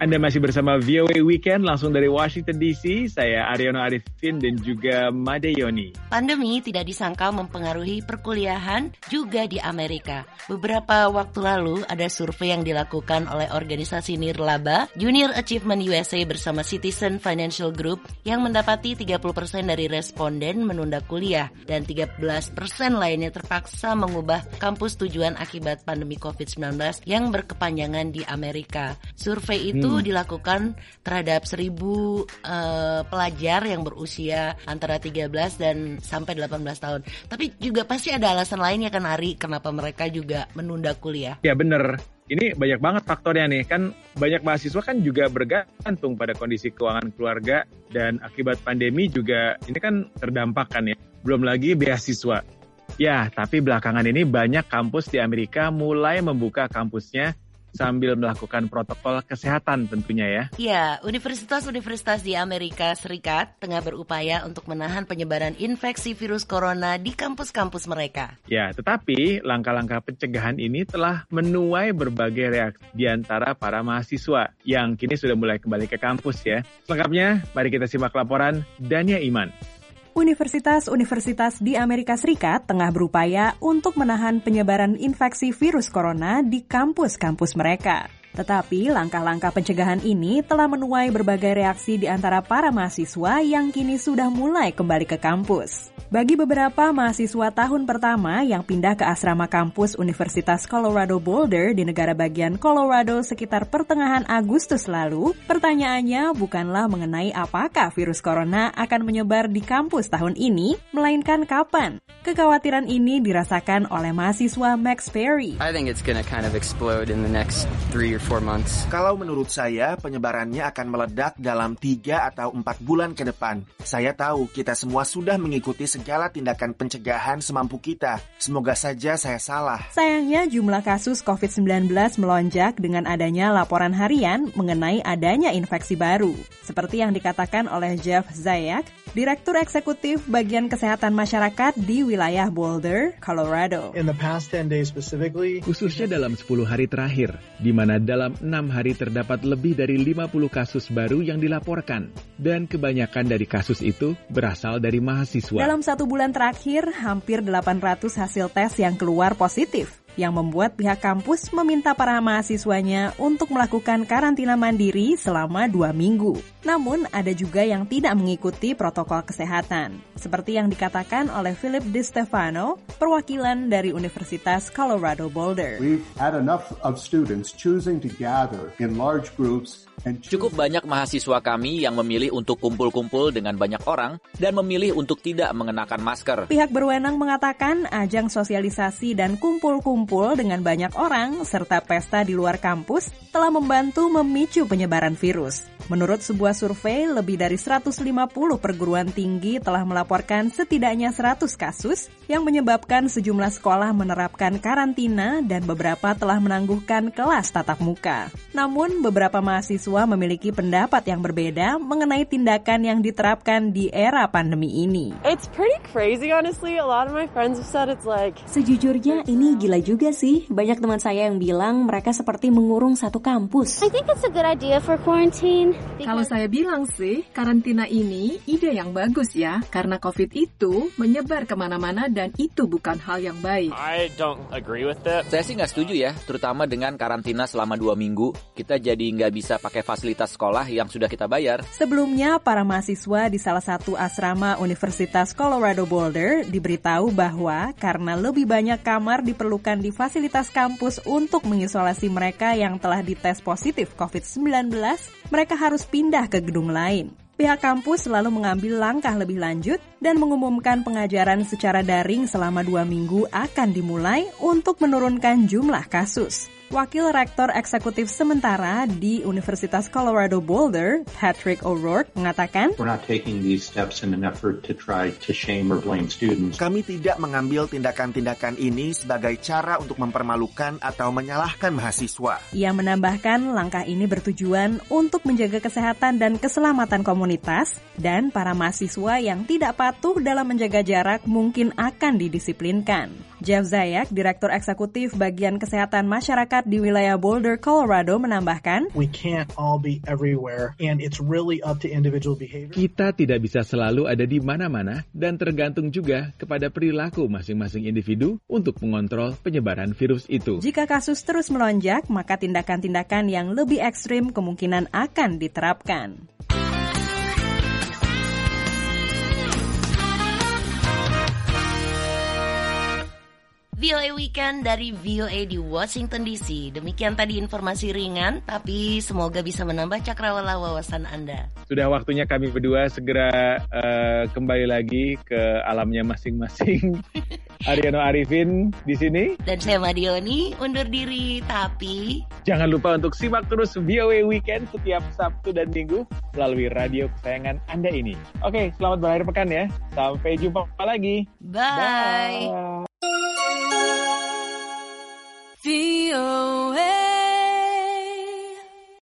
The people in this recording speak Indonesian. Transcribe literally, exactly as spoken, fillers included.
Anda masih bersama V O A Weekend langsung dari Washington D C. Saya Aryono Arifin dan juga Made Yoni. Pandemi tidak disangka mempengaruhi perkuliahan juga di Amerika. Beberapa waktu lalu ada survei yang dilakukan oleh organisasi Nirlaba, Junior Achievement U S A bersama Citizen Financial Group yang mendapati tiga puluh persen dari responden menunda kuliah dan tiga belas persen lainnya terpaksa mengubah kampus tujuan akibat pandemi covid sembilan belas yang berkepanjangan di Amerika. Survei itu itu dilakukan terhadap seribu uh, pelajar yang berusia antara tiga belas dan sampai delapan belas tahun. Tapi juga pasti ada alasan lainnya kan, Ari, kenapa mereka juga menunda kuliah. Ya benar. Ini banyak banget faktornya nih. Kan banyak mahasiswa kan juga bergantung pada kondisi keuangan keluarga dan akibat pandemi juga ini kan terdampak kan ya. Belum lagi beasiswa. Ya, tapi belakangan ini banyak kampus di Amerika mulai membuka kampusnya sambil melakukan protokol kesehatan tentunya ya. Ya, universitas-universitas di Amerika Serikat tengah berupaya untuk menahan penyebaran infeksi virus corona di kampus-kampus mereka. Ya, tetapi langkah-langkah pencegahan ini telah menuai berbagai reaksi di antara para mahasiswa yang kini sudah mulai kembali ke kampus ya. Selengkapnya, mari kita simak laporan Dania Iman. Universitas-universitas di Amerika Serikat tengah berupaya untuk menahan penyebaran infeksi virus corona di kampus-kampus mereka. Tetapi langkah-langkah pencegahan ini telah menuai berbagai reaksi di antara para mahasiswa yang kini sudah mulai kembali ke kampus. Bagi beberapa mahasiswa tahun pertama yang pindah ke asrama kampus Universitas Colorado Boulder di negara bagian Colorado sekitar pertengahan Agustus lalu, pertanyaannya bukanlah mengenai apakah virus corona akan menyebar di kampus tahun ini, melainkan kapan. Kekhawatiran ini dirasakan oleh mahasiswa Max Perry. I think it's gonna kind of explode in the next three or four months. Kalau menurut saya, penyebarannya akan meledak dalam tiga atau empat bulan ke depan. Saya tahu kita semua sudah mengikuti segala tindakan pencegahan semampu kita. Semoga saja saya salah. Sayangnya jumlah kasus covid sembilan belas melonjak dengan adanya laporan harian mengenai adanya infeksi baru. Seperti yang dikatakan oleh Jeff Zayak, Direktur Eksekutif Bagian Kesehatan Masyarakat di wilayah Boulder, Colorado. In the past ten days specifically, khususnya dalam sepuluh hari terakhir, di mana dalam enam hari terdapat lebih dari lima puluh kasus baru yang dilaporkan. Dan kebanyakan dari kasus itu berasal dari mahasiswa. Dalam satu bulan terakhir, hampir delapan ratus hasil tes yang keluar positif, yang membuat pihak kampus meminta para mahasiswanya untuk melakukan karantina mandiri selama dua minggu. Namun, ada juga yang tidak mengikuti protokol kesehatan. Seperti yang dikatakan oleh Philip DiStefano, perwakilan dari Universitas Colorado Boulder. We've had enough of students choosing to gather in large groups. Cukup banyak mahasiswa kami yang memilih untuk kumpul-kumpul dengan banyak orang dan memilih untuk tidak mengenakan masker. Pihak berwenang mengatakan ajang sosialisasi dan kumpul-kumpul dengan banyak orang serta pesta di luar kampus telah membantu memicu penyebaran virus. Menurut sebuah survei, lebih dari seratus lima puluh perguruan tinggi telah melaporkan setidaknya seratus kasus yang menyebabkan sejumlah sekolah menerapkan karantina dan beberapa telah menangguhkan kelas tatap muka. Namun, beberapa mahasiswa memiliki pendapat yang berbeda mengenai tindakan yang diterapkan di era pandemi ini. It's pretty crazy, honestly. A lot of my friends have said it's like... Sejujurnya, ini gila juga sih. Banyak teman saya yang bilang mereka seperti mengurung satu kampus. I think it's a good idea for quarantine. Kalau saya bilang sih, karantina ini ide yang bagus ya, karena COVID itu menyebar kemana-mana dan itu bukan hal yang baik. I don't agree with that. Saya sih nggak setuju ya, terutama dengan karantina selama dua minggu. Kita jadi nggak bisa pakai fasilitas sekolah yang sudah kita bayar. Sebelumnya, para mahasiswa di salah satu asrama Universitas Colorado Boulder diberitahu bahwa karena lebih banyak kamar diperlukan di fasilitas kampus untuk mengisolasi mereka yang telah dites positif covid sembilan belas, mereka harus pindah ke gedung lain. Pihak kampus selalu mengambil langkah lebih lanjut dan mengumumkan pengajaran secara daring selama dua minggu akan dimulai untuk menurunkan jumlah kasus. Wakil Rektor Eksekutif Sementara di Universitas Colorado Boulder, Patrick O'Rourke, mengatakan, We're not taking these steps in an effort to try to shame or blame students. Kami tidak mengambil tindakan-tindakan ini sebagai cara untuk mempermalukan atau menyalahkan mahasiswa. Ia menambahkan langkah ini bertujuan untuk menjaga kesehatan dan keselamatan komunitas dan para mahasiswa yang tidak patuh dalam menjaga jarak mungkin akan didisiplinkan. Jeff Zayak, Direktur Eksekutif Bagian Kesehatan Masyarakat di wilayah Boulder, Colorado, menambahkan, We can't all be everywhere, and it's really up to individual behavior. Kita tidak bisa selalu ada di mana-mana dan tergantung juga kepada perilaku masing-masing individu untuk mengontrol penyebaran virus itu. Jika kasus terus melonjak, maka tindakan-tindakan yang lebih ekstrim kemungkinan akan diterapkan. V O A Weekend dari V O A di Washington D C. Demikian tadi informasi ringan, tapi semoga bisa menambah cakrawala wawasan Anda. Sudah waktunya kami berdua segera uh, kembali lagi ke alamnya masing-masing. Ariano Arifin di sini. Dan saya Madioni undur diri, tapi jangan lupa untuk simak terus V O A Weekend setiap Sabtu dan Minggu melalui radio kesayangan Anda ini. Oke, selamat berakhir pekan ya. Sampai jumpa lagi. Bye. Bye.